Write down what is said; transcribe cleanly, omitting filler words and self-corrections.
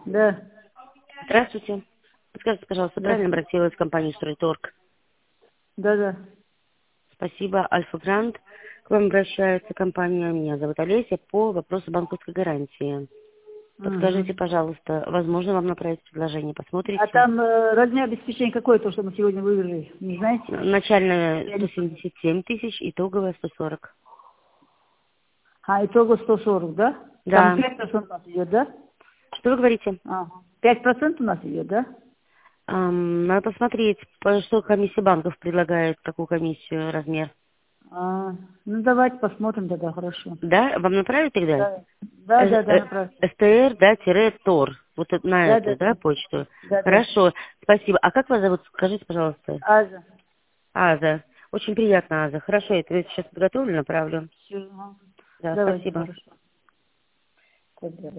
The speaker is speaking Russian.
Да, Здравствуйте. Подскажите, пожалуйста, да, правильно обратилась в компанию «Стройторг»? да, да. Спасибо, Альфа Грант. К вам обращается компания, меня зовут Олеся, по вопросу банковской гарантии. Подскажите, Мгм. пожалуйста, возможно вам направить предложение, А посмотрите? там размер обеспечения какой, то, что мы сегодня вывели, не знаете? Начальная Я не поняла. 177 тысяч, итоговая 140. А, итого 140, да? Там Да. 5% у нас идет, да? Что вы говорите? Ага. 5% у нас идет, да? Надо посмотреть, что комиссия банков предлагает, какую комиссию, размер. А, ну, давайте посмотрим тогда, хорошо. Да? Вам направить тогда? Да, да, да, да, направьте. СТР, да, тире ТОР. Вот на Да, да, эту, да. да, почту. Да, да. Хорошо, спасибо. А как вас зовут? Скажите, пожалуйста. Аза. Аза. Очень приятно, Аза. Хорошо, я тебя сейчас подготовлю, направлю. Всё, Да, давайте, спасибо. хорошо. Тогда.